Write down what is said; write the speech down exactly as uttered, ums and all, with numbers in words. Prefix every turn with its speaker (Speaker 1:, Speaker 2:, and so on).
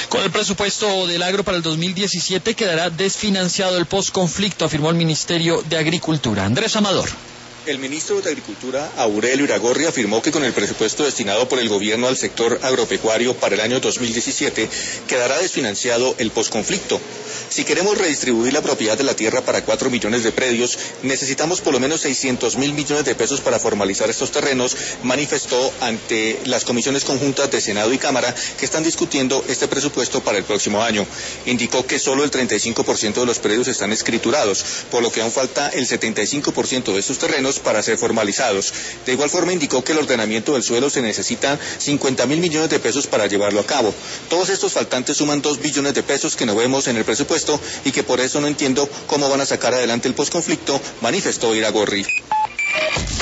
Speaker 1: Con el presupuesto del agro para el dos mil diecisiete quedará desfinanciado el posconflicto, afirmó el Ministerio de Agricultura. Andrés Amador.
Speaker 2: El ministro de Agricultura, Aurelio Iragorri, afirmó que con el presupuesto destinado por el gobierno al sector agropecuario para el año dos mil diecisiete quedará desfinanciado el posconflicto. Si queremos redistribuir la propiedad de la tierra para cuatro millones de predios, necesitamos por lo menos seiscientos mil millones de pesos para formalizar estos terrenos, manifestó ante las comisiones conjuntas de Senado y Cámara que están discutiendo este presupuesto para el próximo año. Indicó que solo el treinta y cinco por ciento de los predios están escriturados, por lo que aún falta el setenta y cinco por ciento de estos terrenos para ser formalizados. De igual forma indicó que el ordenamiento del suelo se necesitan cincuenta mil millones de pesos para llevarlo a cabo. Todos estos faltantes suman dos billones de pesos que no vemos en el presupuesto y que por eso no entiendo cómo van a sacar adelante el posconflicto, manifestó Iragorri.